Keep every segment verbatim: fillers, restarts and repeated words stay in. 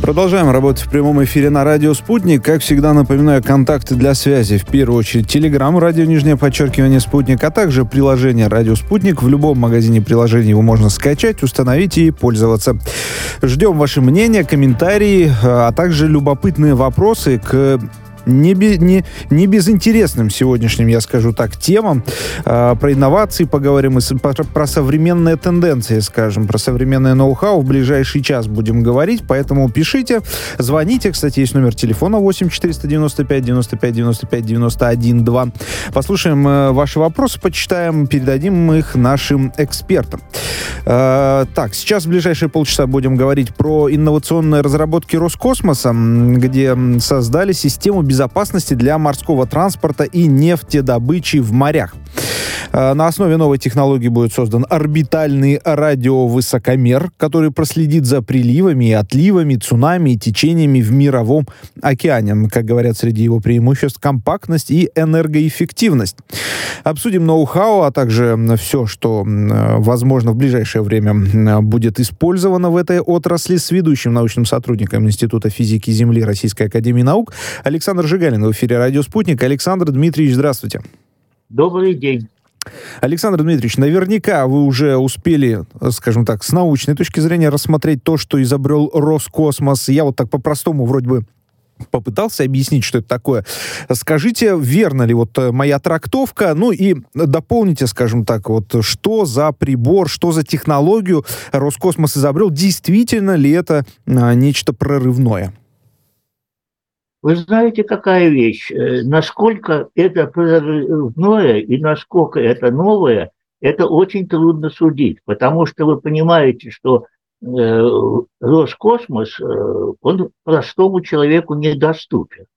Продолжаем работать в прямом эфире на радио «Спутник». Как всегда, напоминаю, контакты для связи. В первую очередь, Телеграм, радио, нижнее подчеркивание, «Спутник», а также приложение «Радио Спутник». В любом магазине приложений его можно скачать, установить и пользоваться. Ждем ваши мнения, комментарии, а также любопытные вопросы к Не, be, не, не безинтересным сегодняшним, я скажу так, темам. Э, про инновации поговорим, и с, про, про современные тенденции, скажем, про современное ноу-хау. В ближайший час будем говорить, поэтому пишите, звоните. Кстати, есть номер телефона восемь четыреста девяносто пять девяносто пять девяносто пять девяносто один два. Послушаем э, ваши вопросы, почитаем, передадим их нашим экспертам. Э, так, сейчас в ближайшие полчаса будем говорить про инновационные разработки Роскосмоса, где создали систему безопасности безопасности для морского транспорта и нефтедобычи в морях. На основе новой технологии будет создан орбитальный радиовысокомер, который проследит за приливами и отливами, цунами и течениями в мировом океане. Как говорят, среди его преимуществ компактность и энергоэффективность. Обсудим ноу-хау, а также все, что, возможно, в ближайшее время будет использовано в этой отрасли с ведущим научным сотрудником Института физики Земли Российской академии наук Александр Жигалин в эфире «Радио Спутник». Александр Дмитриевич, здравствуйте. Добрый день. Александр Дмитриевич, наверняка вы уже успели, скажем так, с научной точки зрения рассмотреть то, что изобрел Роскосмос. Я вот так по-простому вроде бы попытался объяснить, что это такое. Скажите, верно ли вот моя трактовка? Ну и дополните, скажем так, вот что за прибор, что за технологию Роскосмос изобрел? Действительно ли это а, нечто прорывное? Вы знаете, какая вещь? Насколько это прорывное и насколько это новое, это очень трудно судить, потому что вы понимаете, что э, Роскосмос, э, он простому человеку недоступен,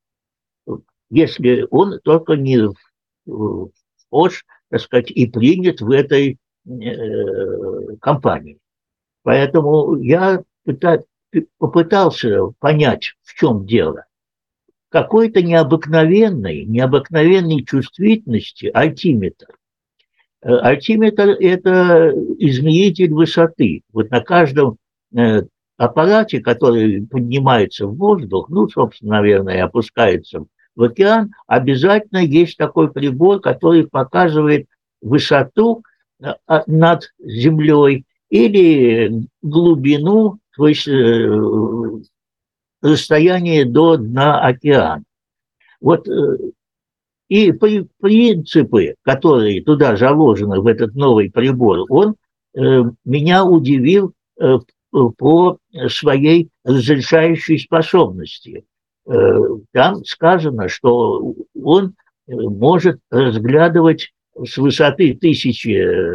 если он только не вхож, так сказать, и принят в этой э, компании. Поэтому я пыта, попытался понять, в чем дело. Какой-то необыкновенной, необыкновенной чувствительности альтиметр. Альтиметр – это измеритель высоты. Вот на каждом аппарате, который поднимается в воздух, ну, собственно, наверное, опускается в океан, обязательно есть такой прибор, который показывает высоту над землей или глубину, то есть расстояние до дна океана. Вот и принципы, которые туда заложены в этот новый прибор, он э, меня удивил э, по своей разрешающей способности. Э, там сказано, что он может разглядывать с высоты тысячи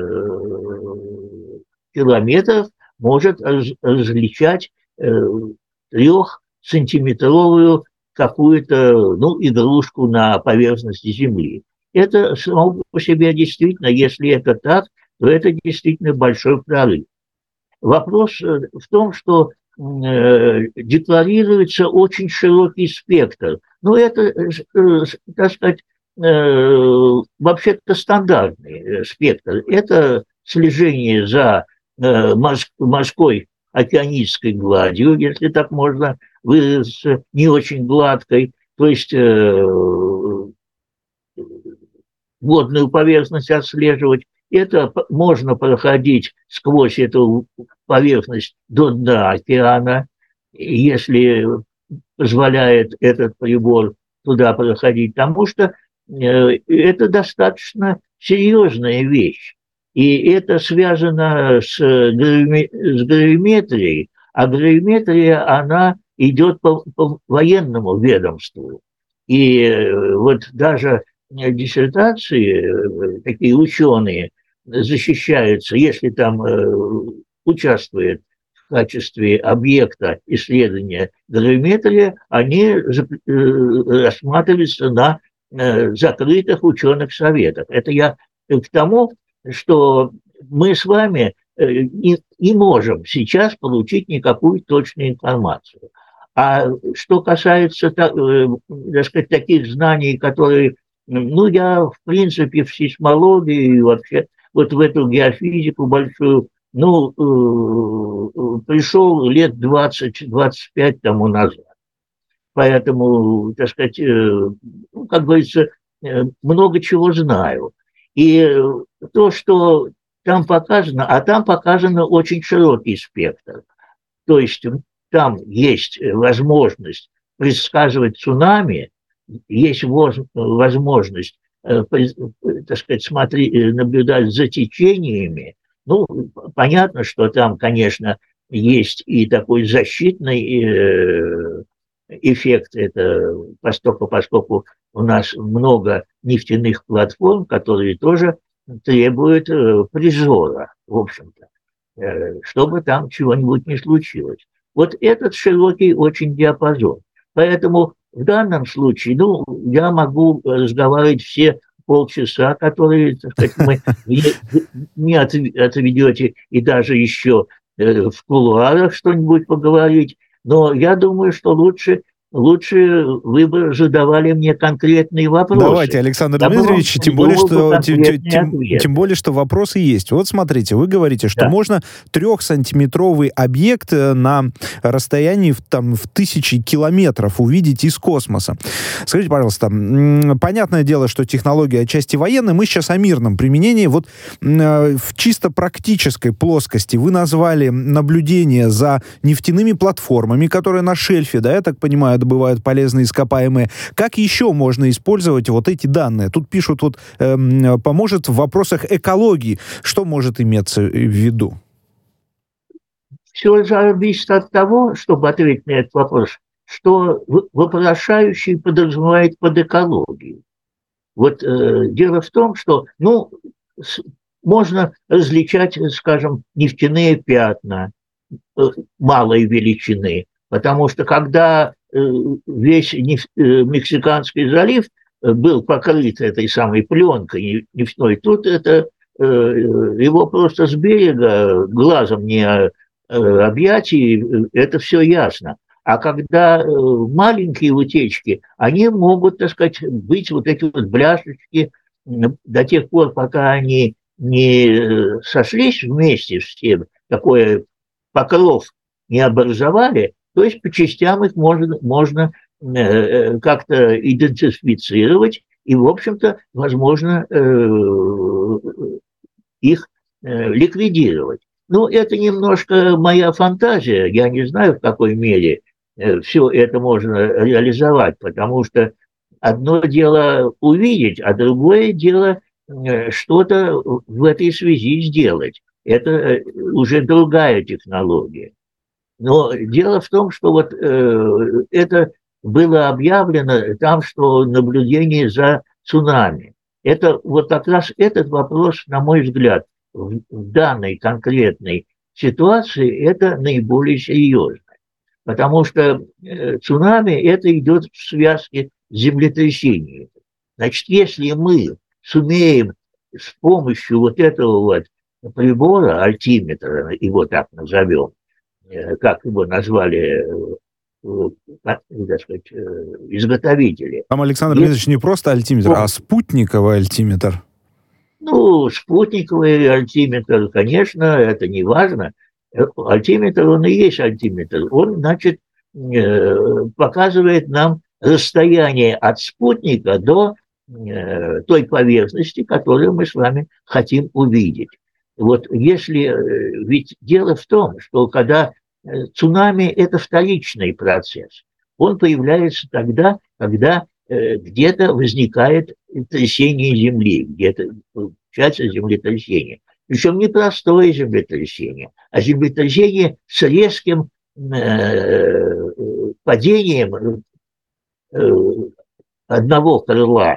э, километров, может раз, различать э, трех сантиметровую какую-то, ну, игрушку на поверхности Земли. Это само по себе действительно, если это так, то это действительно большой прорыв. Вопрос в том, что э, декларируется очень широкий спектр. Ну, это, э, так сказать, э, вообще-то стандартный спектр. Это слежение за э, морской океанической гладью, если так можно выразиться, не очень гладкой, то есть э, водную поверхность отслеживать. Это можно проходить сквозь эту поверхность до дна океана, если позволяет этот прибор туда проходить, потому что э, это достаточно серьезная вещь. И это связано с, гравиметрией, с гравиметрией, а гравиметрия, она идет по, по военному ведомству. И вот даже диссертации, такие ученые защищаются, если там участвует в качестве объекта исследования гравиметрия, они рассматриваются на закрытых ученых советах. Это я к тому, что мы с вами не, не можем сейчас получить никакую точную информацию. А что касается, так, так сказать, таких знаний, которые, ну, я, в принципе, в сейсмологии и вообще вот в эту геофизику большую ну, пришел лет двадцать-двадцать пять тому назад. Поэтому, так сказать, ну, как говорится, много чего знаю. И то, что там показано, а там показано очень широкий спектр. То есть там есть возможность предсказывать цунами, есть возможность, так сказать, смотри, наблюдать за течениями. Ну, понятно, что там, конечно, есть и такой защитный эффект, это поскольку, поскольку у нас много нефтяных платформ, которые тоже требуют призора, в общем-то, чтобы там чего-нибудь не случилось. Вот этот широкий очень диапазон. Поэтому в данном случае, ну, я могу разговаривать все полчаса, которые, так сказать, мы не отведете, и даже еще в кулуарах что-нибудь поговорить. Но я думаю, что лучше, лучше вы бы задавали мне конкретные вопросы. Давайте, Александр я Дмитриевич, тем более, что, тем, тем, тем более, что вопросы есть. Вот смотрите, вы говорите, что да. можно трехсантиметровый объект на расстоянии там, в тысячи километров увидеть из космоса. Скажите, пожалуйста, понятное дело, что технология отчасти военная, мы сейчас о мирном применении. Вот в чисто практической плоскости вы назвали наблюдение за нефтяными платформами, которые на шельфе, да, я так понимаю, добывают полезные ископаемые. Как еще можно использовать вот эти данные? Тут пишут, вот э, поможет в вопросах экологии. Что может иметься в виду? Все зависит от того, чтобы ответить на этот вопрос, что вопрошающий подразумевает под экологией. Вот э, дело в том, что, ну, с, можно различать, скажем, нефтяные пятна малой величины, потому что когда весь Мексиканский залив был покрыт этой самой пленкой нефтяной, тут это его просто с берега глазом не объять, и это все ясно. А когда маленькие утечки, они могут, так сказать, быть вот эти вот бляшечки до тех пор, пока они не сошлись вместе с тем, такое покров не образовали, то есть по частям их можно, можно э, как-то идентифицировать и, в общем-то, возможно, э, их э, ликвидировать. Ну, это немножко моя фантазия, я не знаю, в какой мере э, все это можно реализовать, потому что одно дело увидеть, а другое дело э, что-то в этой связи сделать. Это уже другая технология. Но дело в том, что вот э, это было объявлено там, что наблюдение за цунами. Это вот как раз этот вопрос, на мой взгляд, в, в данной конкретной ситуации это наиболее серьезно. Потому что э, цунами это идет в связке с землетрясением. Значит, если мы сумеем с помощью вот этого вот прибора, альтиметра, его так назовем, как его назвали, так сказать, изготовители. Там, Александр Дмитриевич, не просто альтиметр, а спутниковый альтиметр. Ну, спутниковый альтиметр, конечно, это не важно. Альтиметр, он и есть альтиметр. Он, значит, показывает нам расстояние от спутника до той поверхности, которую мы с вами хотим увидеть. Вот если, ведь дело в том, что когда цунами – это вторичный процесс, он появляется тогда, когда где-то возникает трясение Земли, где-то получается землетрясение. Причем не простое землетрясение, а землетрясение с резким э, падением э, одного крыла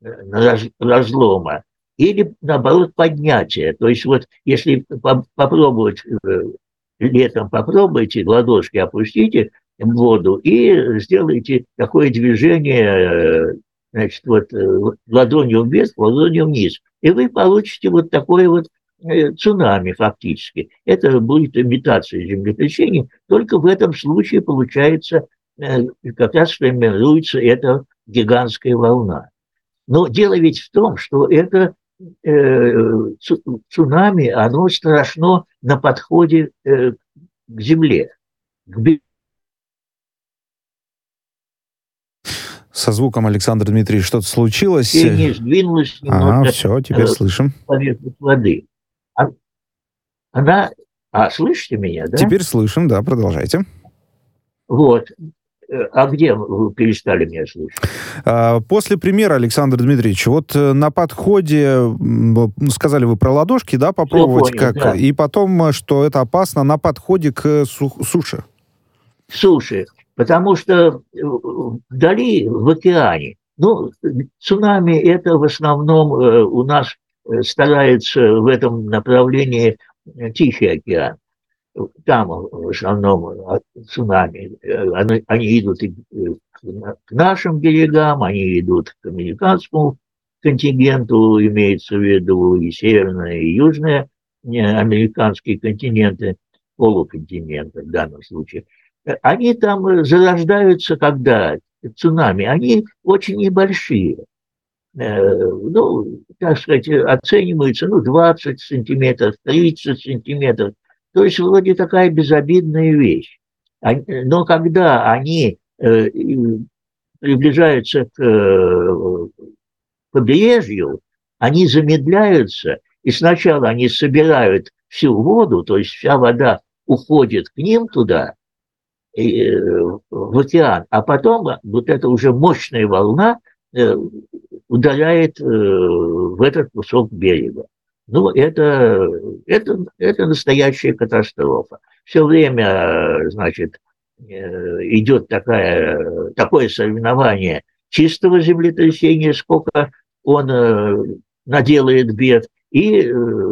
разлома или, наоборот, поднятие. То есть вот если попробовать, летом попробуйте, ладошки опустите в воду и сделайте такое движение, значит, вот ладонью вверх, ладонью вниз. И вы получите вот такое вот цунами фактически. Это будет имитация землетрясения, только в этом случае получается как раз формируется эта гигантская волна. Но дело ведь в том, что это цунами, оно страшно на подходе к земле. К... Со звуком, Александр Дмитриевич, что-то случилось? Течение сдвинулось немножко. А, все, теперь слышим. Поверхность воды. Она... А, слышите меня, да? Теперь слышим, да, продолжайте. Вот. А где вы перестали меня слышать? После примера, Александр Дмитриевич, вот на подходе, сказали вы про ладошки, да, попробовать понял, как, да. И потом, что это опасно на подходе к суше. К суше, потому что вдали, в океане, ну, цунами это в основном у нас старается в этом направлении Тихий океан. Там в основном цунами, они, они идут к нашим берегам, они идут к американскому контингенту, имеется в виду и северные, и южные американские континенты, полуконтиненты в данном случае. Они там зарождаются, когда цунами, они очень небольшие. Ну, так сказать, оцениваются, ну, двадцать сантиметров, тридцать сантиметров. То есть вроде такая безобидная вещь. Но когда они э, приближаются к э, побережью, они замедляются, и сначала они собирают всю воду, то есть вся вода уходит к ним туда, э, в океан, а потом вот эта уже мощная волна э, ударяет э, в этот кусок берега. Ну, это, это, это настоящая катастрофа. Все время, значит, идет такая, такое соревнование чистого землетрясения, сколько он наделает бед, и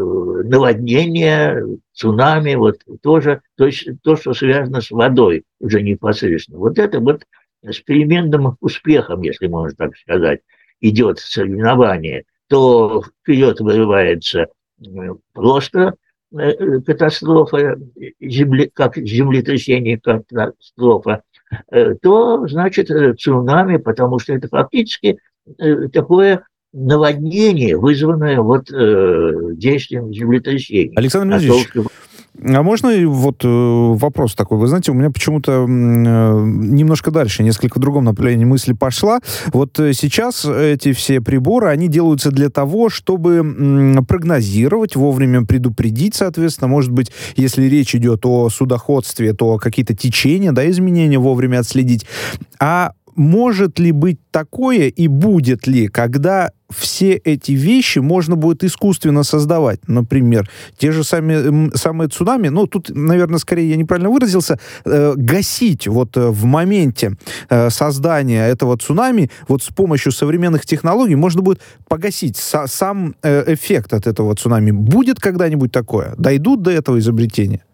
наводнение, цунами, вот тоже, то есть то, что связано с водой уже непосредственно. Вот это вот с переменным успехом, если можно так сказать, идет соревнование. То вперед вырывается просто катастрофа, земле, как землетрясение, катастрофа, то, значит, цунами, потому что это фактически такое наводнение, вызванное вот действием землетрясения. Александр Ильич, а можно вот вопрос такой? Вы знаете, у меня почему-то немножко дальше, несколько в другом направлении мысли пошла. Вот сейчас эти все приборы, они делаются для того, чтобы прогнозировать, вовремя предупредить, соответственно, может быть, если речь идет о судоходстве, то какие-то течения, да, изменения вовремя отследить. А может ли быть такое и будет ли, когда все эти вещи можно будет искусственно создавать? Например, те же сами, самые цунами, ну, тут, наверное, скорее я неправильно выразился, э, гасить вот э, в моменте э, создания этого цунами, вот с помощью современных технологий можно будет погасить са- сам э, эффект от этого цунами. Будет когда-нибудь такое? Дойдут до этого изобретения?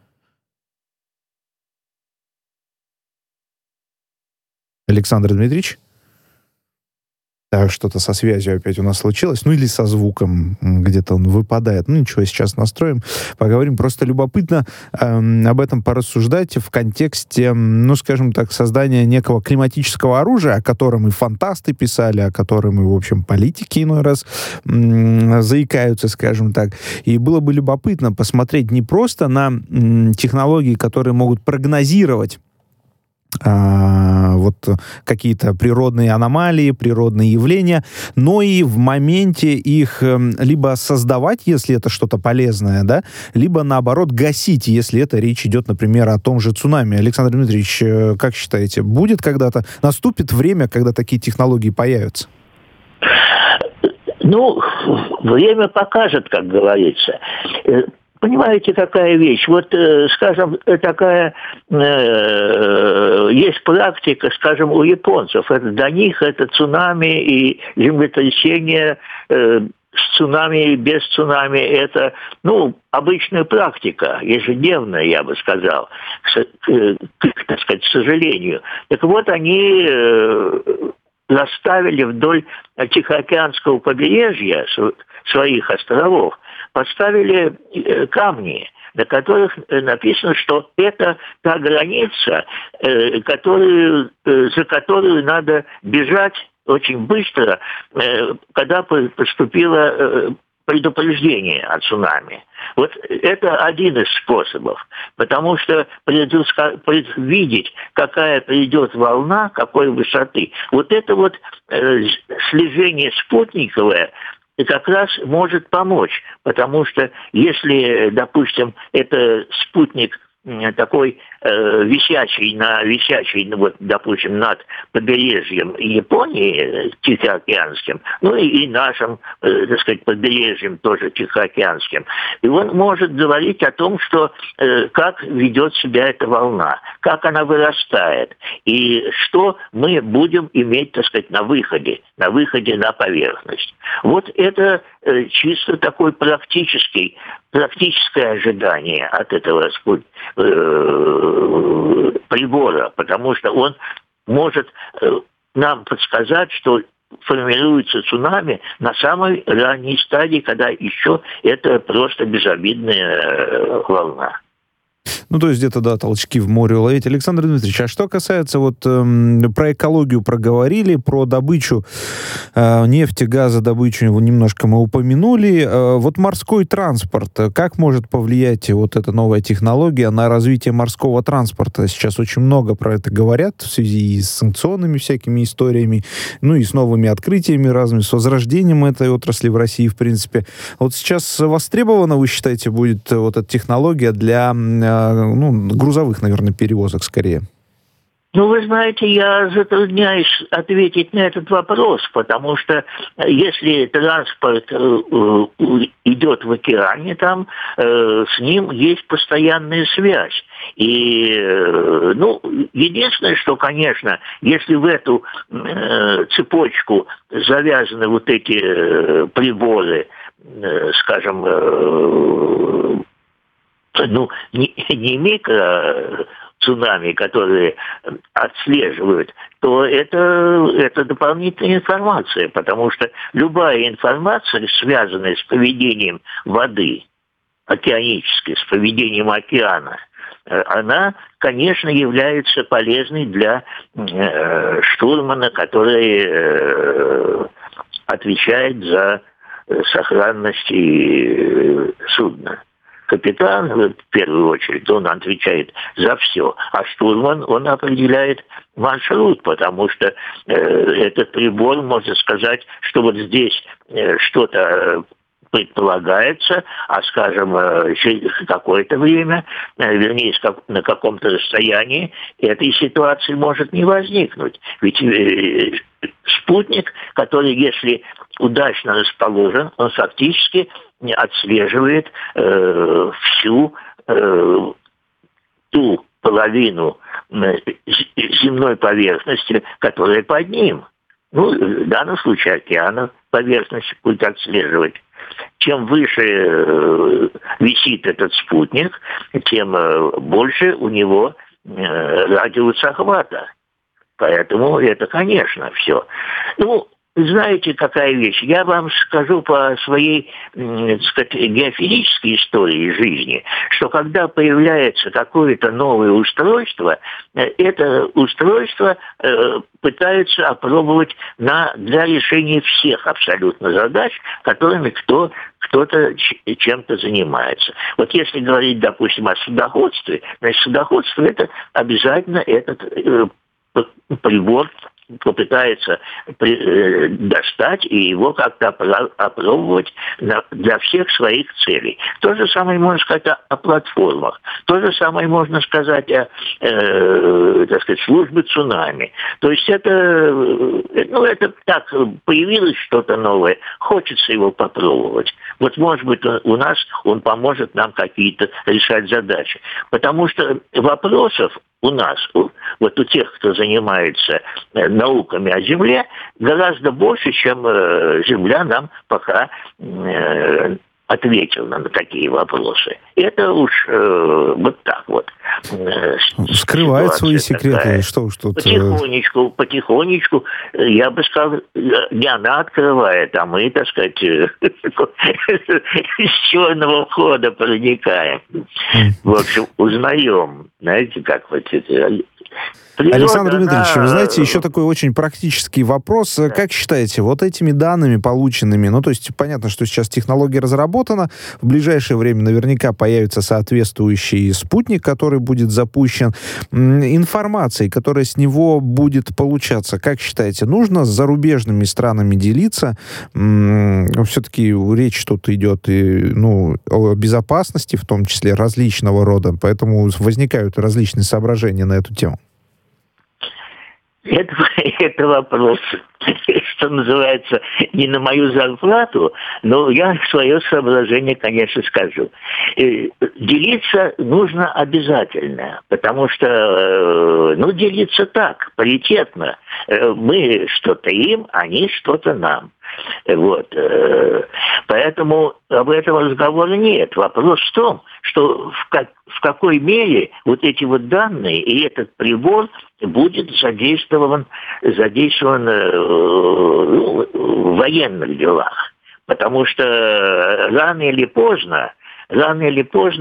Александр Дмитриевич? Так, что-то со связью опять у нас случилось. Ну, или со звуком. Где-то он выпадает. Ну, ничего, сейчас настроим. Поговорим. Просто любопытно э, об этом порассуждать в контексте, ну, скажем так, создания некого климатического оружия, о котором и фантасты писали, о котором и, в общем, политики иной раз э, заикаются, скажем так. И было бы любопытно посмотреть не просто на э, технологии, которые могут прогнозировать А, вот какие-то природные аномалии, природные явления, но и в моменте их либо создавать, если это что-то полезное, да, либо наоборот гасить, если это речь идет, например, о том же цунами. Александр Дмитриевич, как считаете, будет когда-то, наступит время, когда такие технологии появятся? Ну, время покажет, как говорится. Понимаете, какая вещь? Вот, э, скажем, такая э, есть практика, скажем, у японцев. Это для них это цунами и землетрясение э, с цунами и без цунами. Это, ну, обычная практика, ежедневная, я бы сказал, к, э, так сказать, к сожалению. Так вот, они э, расставили вдоль Тихоокеанского побережья своих островов, поставили камни, на которых написано, что это та граница, которую, за которую надо бежать очень быстро, когда поступило предупреждение о цунами. Вот это один из способов, потому что предвидеть, какая придет волна, какой высоты, вот это вот слежение спутниковое как раз может помочь, потому что если, допустим, это спутник такой э, висячий на висячий, ну, вот, допустим, над побережьем Японии Тихоокеанским, ну и, и нашим, э, так сказать, побережьем тоже Тихоокеанским, и он может говорить о том, что э, как ведет себя эта волна, как она вырастает, и что мы будем иметь, так сказать, на выходе, на выходе на поверхность. Вот это э, чисто такой практический практическое ожидание от этого э, прибора, потому что он может э, нам подсказать, что формируется цунами на самой ранней стадии, когда еще это просто безобидная э, волна. Ну, то есть где-то, да, толчки в море уловить. Александр Дмитриевич, а что касается вот эм, про экологию проговорили, про добычу э, нефти, газа, добычу немножко мы упомянули. Э, вот морской транспорт, как может повлиять вот эта новая технология на развитие морского транспорта? Сейчас очень много про это говорят в связи с санкционными всякими историями, ну и с новыми открытиями разными, с возрождением этой отрасли в России, в принципе. Вот сейчас востребована, вы считаете, будет вот эта технология для ну, грузовых, наверное, перевозок скорее? Ну, вы знаете, я затрудняюсь ответить на этот вопрос, потому что если транспорт э, идет в океане, там э, с ним есть постоянная связь. И, э, ну, единственное, что, конечно, если в эту э, цепочку завязаны вот эти э, приборы, э, скажем, э, ну, не, не микро цунами, которые отслеживают, то это, это дополнительная информация, потому что любая информация, связанная с поведением воды, океанической, с поведением океана, она, конечно, является полезной для э, штурмана, который э, отвечает за сохранность и судна. Капитан, в первую очередь, он отвечает за все, а штурман, он определяет маршрут, потому что э, этот прибор может сказать, что вот здесь э, что-то предполагается, а, скажем, э, через какое-то время, э, вернее, на каком-то расстоянии, этой ситуации может не возникнуть. Ведь э, спутник, который, если удачно расположен, он фактически отслеживает э, всю э, ту половину земной поверхности, которая под ним. Ну, в данном случае океана поверхность будет отслеживать. Чем выше э, висит этот спутник, тем э, больше у него э, радиус охвата. Поэтому это, конечно, все. Ну, знаете, какая вещь? Я вам скажу по своей, так сказать, геофизической истории жизни, что когда появляется какое-то новое устройство, это устройство э, пытаются опробовать на, для решения всех абсолютно задач, которыми кто, кто-то чем-то занимается. Вот если говорить, допустим, о судоходстве, значит, судоходство – это обязательно этот э, прибор попытается при, э, достать и его как-то опробовать на, для всех своих целей. То же самое можно сказать о, о платформах. То же самое можно сказать о, э, так сказать, службе цунами. То есть это, э, ну, это так, появилось что-то новое, хочется его попробовать. Вот, может быть, у нас он поможет нам какие-то решать задачи. Потому что вопросов у нас, вот у тех, кто занимается науками о Земле, гораздо больше, чем Земля нам пока ответила на такие вопросы. Это уж э, вот так вот. Скрывает свои секреты, такая. Что уж тут... Потихонечку, потихонечку, я бы сказал, не она открывает, а мы, так сказать, с черного входа проникаем. В общем, узнаем, знаете, как вот это... Природа, Александр Дмитриевич, она... вы знаете, еще такой очень практический вопрос. Да. Как считаете, вот этими данными полученными, ну, то есть понятно, что сейчас технология разработана, в ближайшее время наверняка появится соответствующий спутник, который будет запущен, информацией, которая с него будет получаться. Как считаете, нужно с зарубежными странами делиться? Все-таки речь тут идет и, ну, о безопасности, в том числе различного рода, поэтому возникают различные соображения на эту тему. Это, это вопрос, что называется, не на мою зарплату, но я свое соображение, конечно, скажу. Делиться нужно обязательно, потому что, ну, делиться так, паритетно. Мы что-то им, они что-то нам. Вот. Поэтому об этом разговора нет. Вопрос в том, что в, как, в какой мере вот эти вот данные и этот прибор будет задействован, задействован ну, в военных делах. Потому что рано или поздно, рано или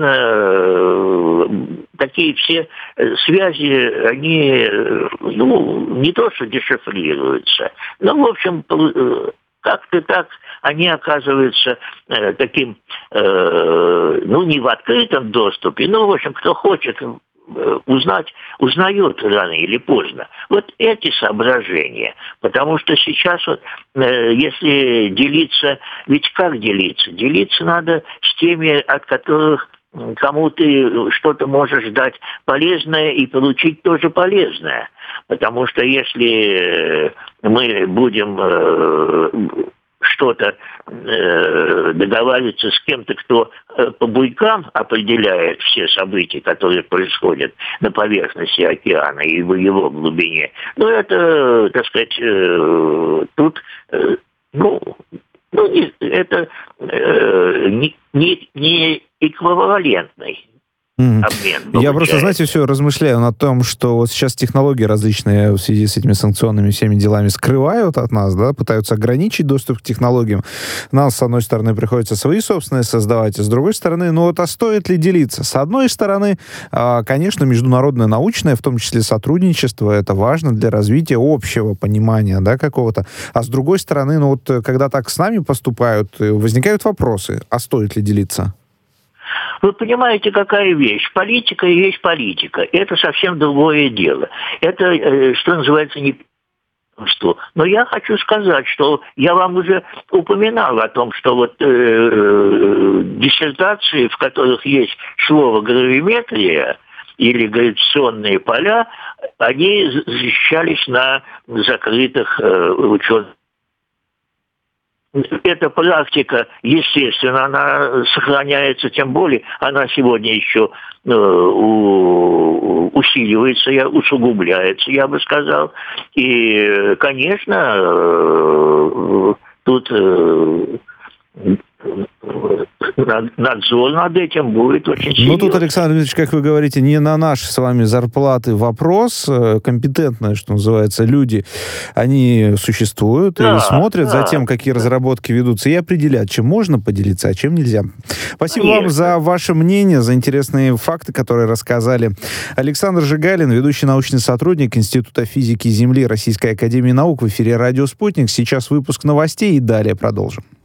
поздно такие все связи, они, ну, не то что дешифрируются, но, в общем, как-то так они оказываются э, таким, э, ну, не в открытом доступе, но, в общем, кто хочет э, узнать, узнает рано или поздно. Вот эти соображения. Потому что сейчас вот, э, если делиться, ведь как делиться? Делиться надо с теми, от которых кому ты что-то можешь дать полезное и получить тоже полезное. Потому что если мы будем э, что-то э, договариваться с кем-то, кто э, по буйкам определяет все события, которые происходят на поверхности океана и в его глубине, ну, это, так сказать, э, тут, э, ну, ну, не, это э, не, не, не эквивалентный Mm. обмен. Я просто, знаете, все размышляю над том, что вот сейчас технологии различные в связи с этими санкционными всеми делами скрывают от нас, да, пытаются ограничить доступ к технологиям. Нам, с одной стороны, приходится свои собственные создавать, а с другой стороны, ну вот, а стоит ли делиться? С одной стороны, конечно, международное научное, в том числе сотрудничество, это важно для развития общего понимания, да, какого-то. А с другой стороны, ну вот, когда так с нами поступают, возникают вопросы, а стоит ли делиться? Вы понимаете, какая вещь? Политика и есть политика. Это совсем другое дело. Это, что называется, не что. Но я хочу сказать, что я вам уже упоминал о том, что вот э, диссертации, в которых есть слово гравиметрия или гравитационные поля, они защищались на закрытых э, ученых. Эта практика, естественно, она сохраняется, тем более она сегодня еще э, у, усиливается, усугубляется, я бы сказал. И, конечно, э, тут э, надзор над этим будет очень серьезный. Ну, тут, Александр Дмитриевич, как вы говорите, не на наши с вами зарплаты вопрос. Компетентные, что называется, люди, они существуют да, и смотрят да. за тем, какие разработки ведутся, и определяют, чем можно поделиться, а чем нельзя. Спасибо Конечно. вам за ваше мнение, за интересные факты, которые рассказали. Александр Жигалин, ведущий научный сотрудник Института физики Земли Российской академии наук, в эфире «Радио Спутник». Сейчас выпуск новостей и далее продолжим.